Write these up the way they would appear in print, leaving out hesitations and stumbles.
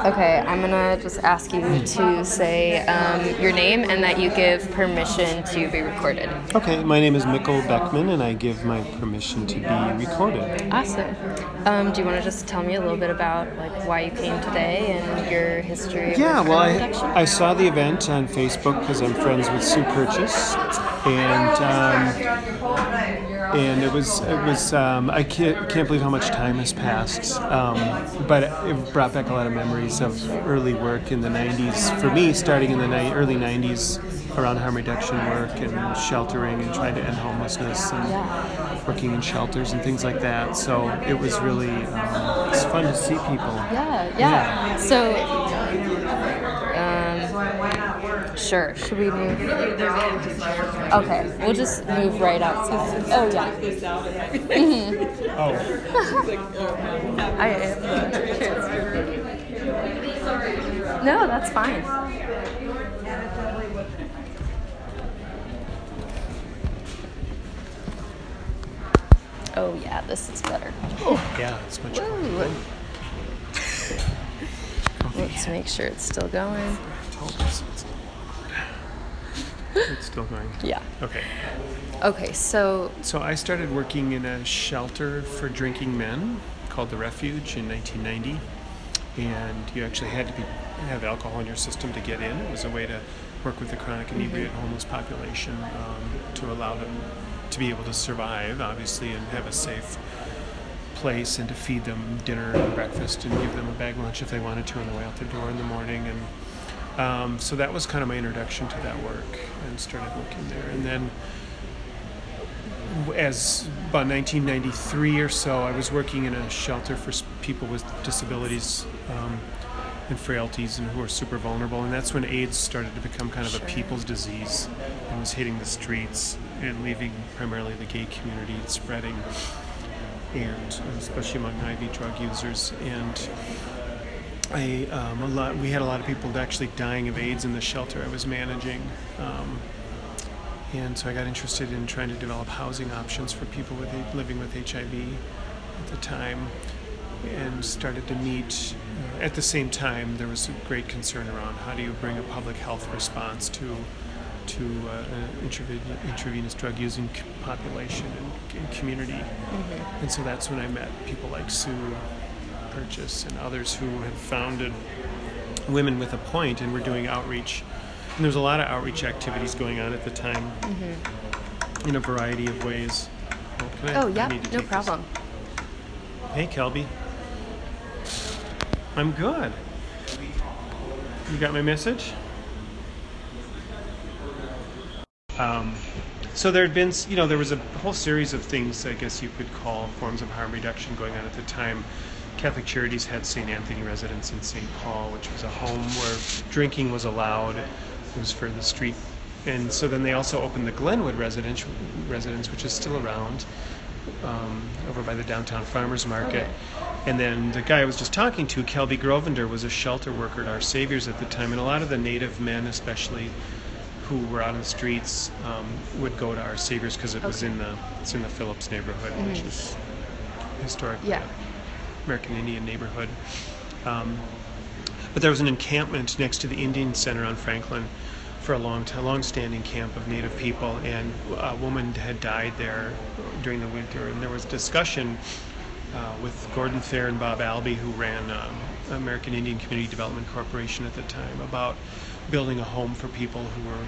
Okay, I'm gonna just ask you to say your name and that you give permission to be recorded. Okay, my name is Mikkel Beckman, and I give my permission to be recorded. Awesome. Do you want to just tell me a little bit about why you came today and your history with Yeah, well, harm I reduction? saw the event on Facebook because I'm friends with Sue Purchase, and it was I can't believe how much time has passed, but it brought back a lot of memories of early work in the '90s. For me, starting in the early '90s around harm reduction work and sheltering and trying to end homelessness and working in shelters and things like that. So it was really it's fun to see people. Yeah. So, sure. Should we move? Okay, we'll just move right outside. Oh yeah. Oh, I am the kids. No, that's fine. Oh yeah, this is better. yeah, it's much more. Woo. Let's make sure it's still going. It's still going. Yeah. Okay. Okay, so So I started working in a shelter for drinking men called the Refuge in 1990, and you actually had to have alcohol in your system to get in. It was a way to work with the chronic inebriate homeless population to allow them to be able to survive, obviously, and have a safe place, and to feed them dinner and breakfast and give them a bag lunch if they wanted to on the way out the door in the morning. And so that was kind of my introduction to that work, and started working there. And then as about 1993 or so, I was working in a shelter for people with disabilities and frailties and who are super vulnerable. And that's when AIDS started to become kind of a people's disease and was hitting the streets and leaving primarily the gay community and spreading, and especially among IV drug users. And we had a lot of people actually dying of AIDS in the shelter I was managing. And so I got interested in trying to develop housing options for people living with HIV at the time, and started to meet. At the same time, there was a great concern around how do you bring a public health response to an intravenous drug using population and community. Mm-hmm. And so that's when I met people like Sue Purchase and others who had founded Women with a Point and were doing outreach. And there was a lot of outreach activities going on at the time, in a variety of ways. Oh yeah, no problem. Hey, Kelby. I'm good. You got my message? So there had been, there was a whole series of things I guess you could call forms of harm reduction going on at the time. Catholic Charities had St. Anthony Residence in St. Paul, which was a home where drinking was allowed. It was for the street. And so then they also opened the Glenwood residence, which is still around, over by the downtown farmers market. Okay. And then the guy I was just talking to, Kelby Grovender, was a shelter worker at Our Saviors at the time. And a lot of the Native men, especially, who were out on the streets, would go to Our Saviors because it's in the Phillips neighborhood, which is historically American Indian neighborhood. But there was an encampment next to the Indian Center on Franklin for a long-standing camp of Native people, and a woman had died there during the winter. And there was discussion with Gordon Thayer and Bob Albee, who ran American Indian Community Development Corporation at the time, about building a home for people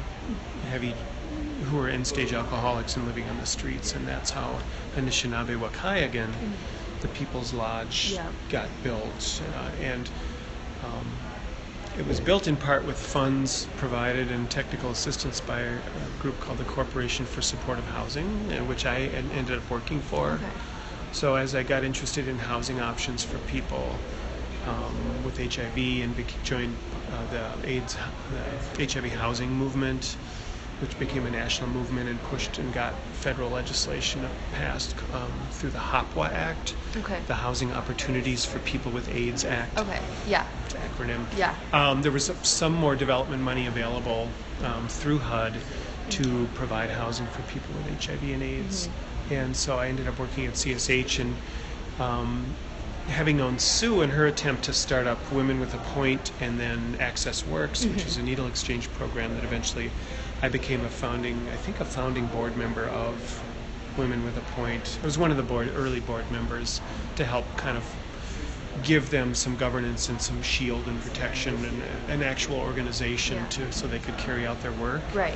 who were end-stage alcoholics and living on the streets. And that's how Anishinaabe Wakayagan, the People's Lodge, got built. And it was built in part with funds provided and technical assistance by a group called the Corporation for Supportive Housing, which I ended up working for. Okay. So as I got interested in housing options for people with HIV and joined the HIV housing movement, which became a national movement and pushed and got federal legislation passed through the HOPWA Act, the Housing Opportunities for People with AIDS Act. Okay, yeah. Acronym. Yeah. There was some more development money available through HUD to provide housing for people with HIV and AIDS. Mm-hmm. And so I ended up working at CSH, and having known Sue and her attempt to start up Women with a Point and then Access Works, which is a needle exchange program that eventually I became a founding board member of Women with a Point. I was one of the early board members to help kind of give them some governance and some shield and protection and an actual organization so they could carry out their work. Right.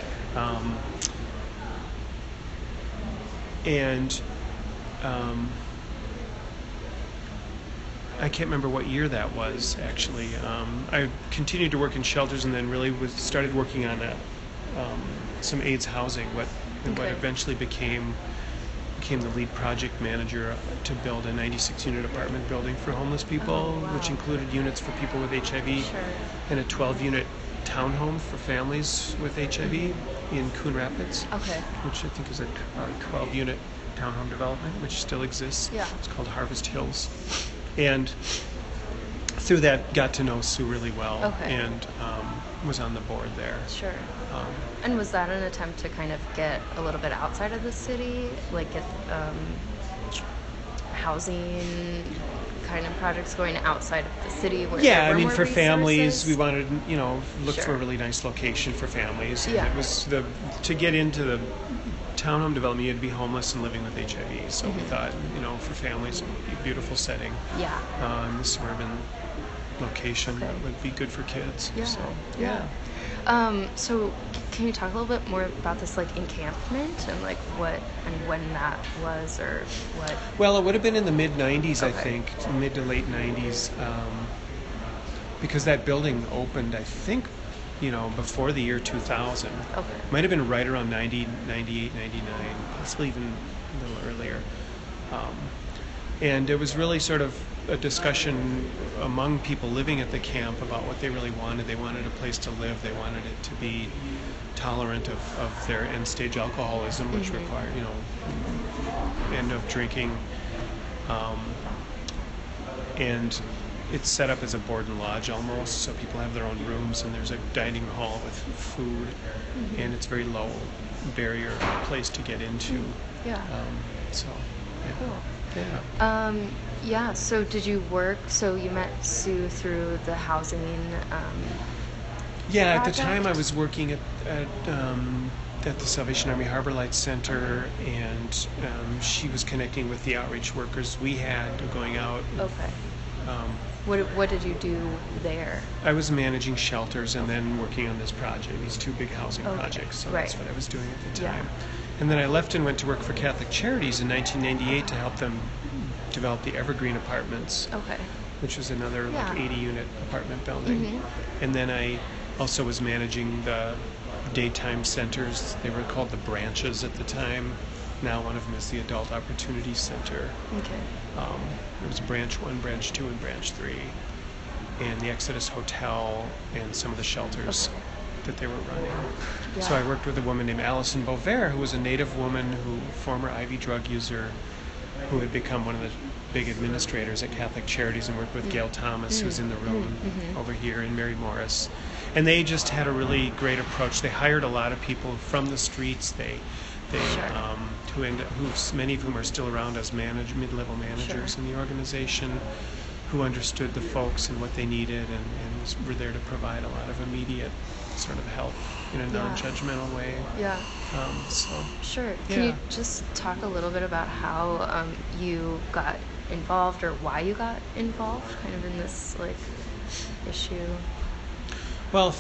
I can't remember what year that was, actually. I continued to work in shelters and then really started working on some AIDS housing, what eventually became the lead project manager to build a 96-unit apartment building for homeless people, which included units for people with HIV and a 12-unit townhome for families with HIV in Coon Rapids, which I think is a 12-unit townhome development, which still exists. Yeah. It's called Harvest Hills. And through that, got to know Sue really well and was on the board there. Sure. And was that an attempt to kind of get a little bit outside of the city, like get housing kind of projects going outside of the city? Where I mean, more for resources? families, we wanted to, look for a really nice location for families. And it was to get into the townhome development, you had to be homeless and living with HIV. So we thought, for families, it would be a beautiful setting. Yeah. In the suburban location that would be good for kids. Yeah. So, so can you talk a little bit more about this encampment and what and when that was or what? Well, it would have been in the mid 90s, I think, mid to late 90s, because that building opened, I think, before the year 2000. Okay. Might have been right around 90, 98, 99, possibly even a little earlier. And it was really sort of a discussion among people living at the camp about what they really wanted. They wanted a place to live. They wanted it to be tolerant of their end-stage alcoholism, which required, end of drinking. And it's set up as a board and lodge almost, so people have their own rooms, and there's a dining hall with food, and it's very low barrier place to get into. Cool. So did you work, so you met Sue through the housing at the time I was working at the Salvation Army Harbor Lights Center, and she was connecting with the outreach workers we had going out. What did you do there? I was managing shelters and then working on this project, these two big housing projects. So that's what I was doing at the time. And then I left and went to work for Catholic Charities in 1998 to help them develop the Evergreen Apartments, which was another 80-unit apartment building. And then I also was managing the daytime centers. They were called the Branches at the time. Now one of them is the Adult Opportunity Center. There was Branch 1, Branch 2, and Branch 3. And the Exodus Hotel and some of the shelters that they were running. So I worked with a woman named Allison Bover, who was a Native woman, former IV drug user, who had become one of the big administrators at Catholic Charities, and worked with Gail Thomas, who's in the room over here, and Mary Morris. And they just had a really great approach. They hired a lot of people from the streets. Many of whom are still around as mid-level managers in the organization, who understood the folks and what they needed, and were there to provide a lot of immediate sort of help in a non-judgmental way. Sure. Can you just talk a little bit about how you got involved, or why you got involved kind of in this issue? Well,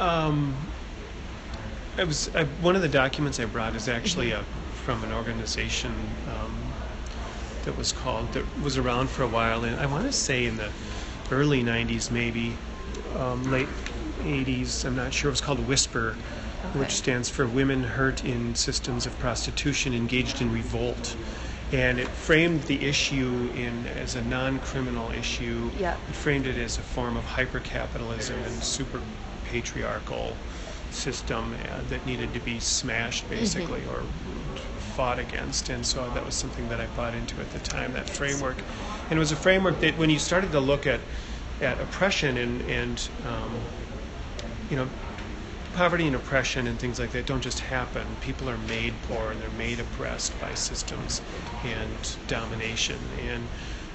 one of the documents I brought is actually from an organization that was around for a while, and I want to say in the early 90s, maybe late 80s, I'm not sure. It was called Whisper, which stands for Women Hurt in Systems of Prostitution Engaged in Revolt. And it framed the issue as a non-criminal issue. It framed it as a form of hyper-capitalism and super-patriarchal system that needed to be smashed, basically, or fought against. And so that was something that I bought into at the time, that framework. And it was a framework that when you started to look at oppression and poverty and oppression and things like that don't just happen. People are made poor and they're made oppressed by systems and domination. And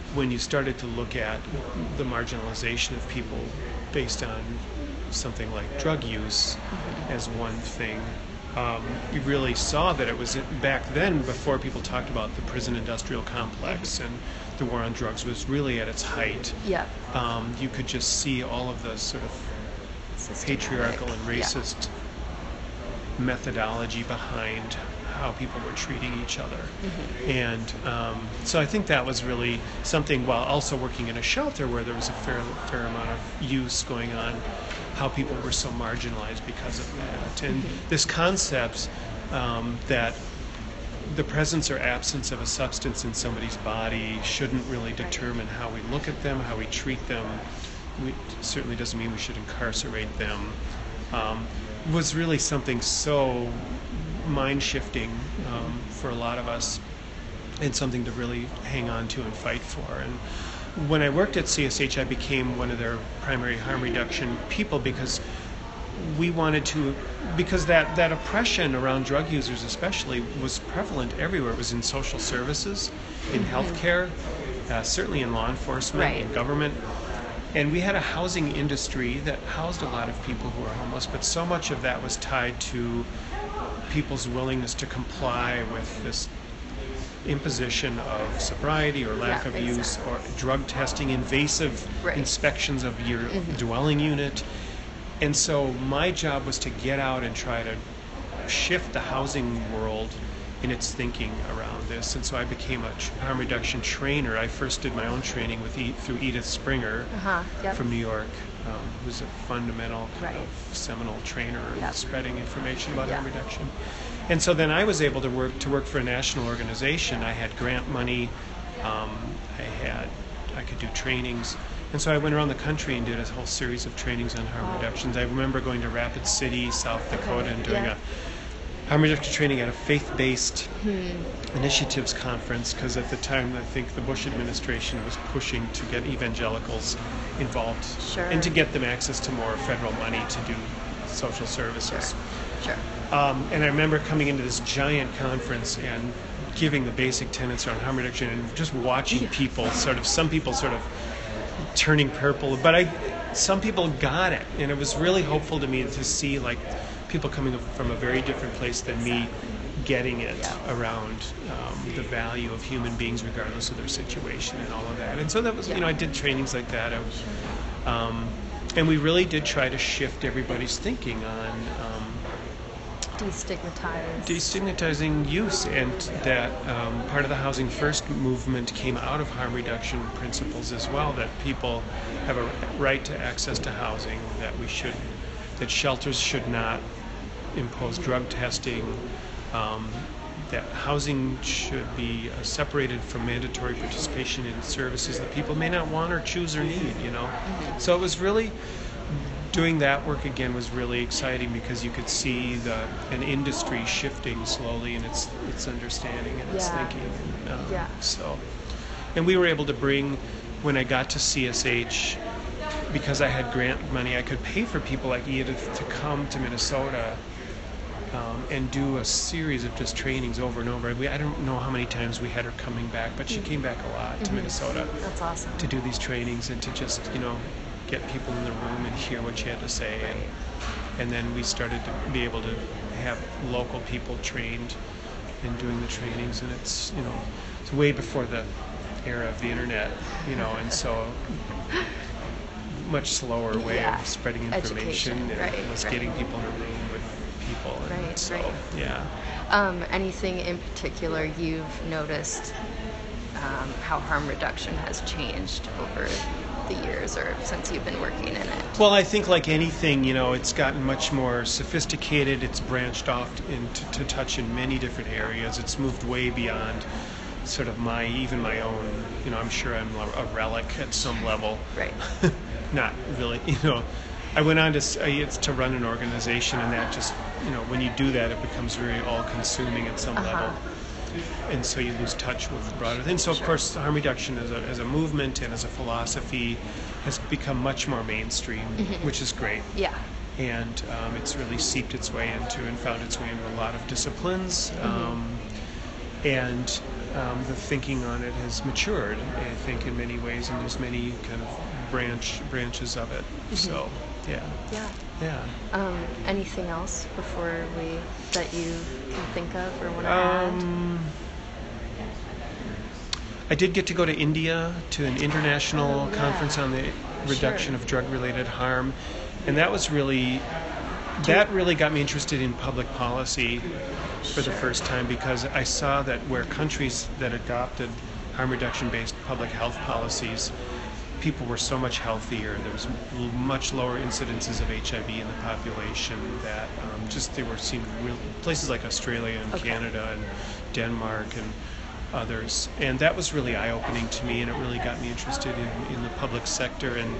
when you started to look at the marginalization of people based on something like drug use as one thing, you really saw that it was back then, before people talked about the prison industrial complex and the war on drugs was really at its height. Yeah. You could just see all of the sort of patriarchal and racist methodology behind how people were treating each other. And so I think that was really something, while also working in a shelter where there was a fair amount of use going on, how people were so marginalized because of that. And this concept that the presence or absence of a substance in somebody's body shouldn't really determine how we look at them, how we treat them. It certainly doesn't mean we should incarcerate them. Was really something so mind-shifting for a lot of us, and something to really hang on to and fight for. And when I worked at CSH, I became one of their primary harm reduction people, because we wanted to, because that oppression around drug users especially was prevalent everywhere. It was in social services, in healthcare, certainly in law enforcement, in government. And we had a housing industry that housed a lot of people who were homeless, but so much of that was tied to people's willingness to comply with this imposition of sobriety or lack of use, or drug testing, invasive inspections of your dwelling unit. And so my job was to get out and try to shift the housing world in its thinking around this. And so I became a harm reduction trainer. I first did my own training through Edith Springer from New York, who's a fundamental seminal trainer in spreading information about harm reduction. And so then I was able to work for a national organization. I had grant money, I could do trainings. And so I went around the country and did a whole series of trainings on harm reductions. I remember going to Rapid City, South Dakota, and doing a harm reduction training at a faith-based initiatives conference, because at the time I think the Bush administration was pushing to get evangelicals involved and to get them access to more federal money to do social services. And I remember coming into this giant conference and giving the basic tenets around harm reduction, and just watching people some people turning purple, but some people got it, and it was really hopeful to me to see like people coming from a very different place than me getting it around the value of human beings regardless of their situation and all of that. And so that was, I did trainings like that. And we really did try to shift everybody's thinking on destigmatizing use, and that part of the Housing First movement came out of harm reduction principles as well, that people have a right to access to housing, that shelters should not impose drug testing, that housing should be separated from mandatory participation in services that people may not want or choose or need, So it was really, doing that work again was really exciting, because you could see an industry shifting slowly in its understanding and its thinking. And we were able to bring, when I got to CSH, because I had grant money, I could pay for people like Edith to come to Minnesota and do a series of just trainings over and over. I don't know how many times we had her coming back, but she came back a lot to Minnesota. That's awesome. To do these trainings and to just, get people in the room and hear what she had to say. And then we started to be able to have local people trained in doing the trainings, and it's way before the era of the internet, and so much slower way of spreading information and was getting people in a room with people. And anything in particular you've noticed how harm reduction has changed over the years or since you've been working in it? Well, I think like anything, it's gotten much more sophisticated. It's branched off to touch in many different areas. It's moved way beyond sort of my own, I'm sure I'm a relic at some level. Not really, I went on to run an organization, and that just, when you do that, it becomes very all-consuming at some level. And so you lose touch with the broader thing. So, of course, harm reduction as a movement and as a philosophy has become much more mainstream, which is great. And it's really seeped its way into and found its way into a lot of disciplines. And the thinking on it has matured, I think, in many ways, and there's many kind of branches of it. Mm-hmm. So, yeah. Yeah. Yeah. Anything else that you can think of or want to add? I did get to go to India to an international conference on the reduction of drug-related harm, and that was really got me interested in public policy for the first time, because I saw that where countries that adopted harm reduction-based public health policies, people were so much healthier. There was much lower incidences of HIV in the population. That they were seen places like Australia and Canada and Denmark and others, and that was really eye-opening to me, and it really got me interested in the public sector and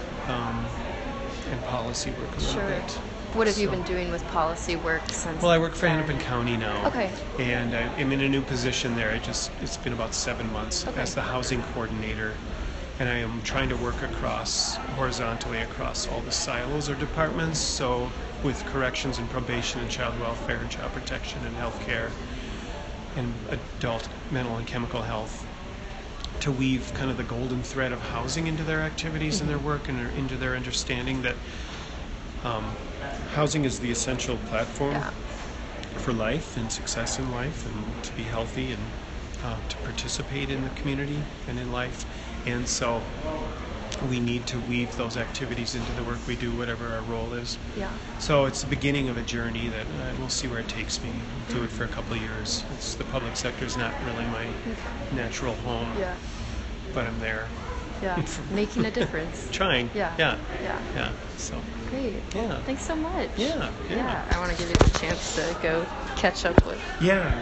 policy work a little bit. What have you been doing with policy work since? Well, I work for Hennepin County now. Okay. And I'm in a new position there. It's been about 7 months as the housing coordinator, and I am trying to work horizontally across all the silos or departments. So with corrections and probation and child welfare and child protection and health care and adult mental and chemical health, to weave kind of the golden thread of housing into their activities and their work, and into their understanding that housing is the essential platform for life and success in life, and to be healthy and to participate in the community and in life. And so we need to weave those activities into the work we do, whatever our role is. Yeah. So it's the beginning of a journey that we'll see where it takes me. I'll do it for a couple of years. The public sector is not really my natural home, but I'm there. Yeah, making a difference. Trying. Yeah. So. Great. Yeah. Thanks so much. Yeah. I want to give you the chance to go catch up with. Yeah.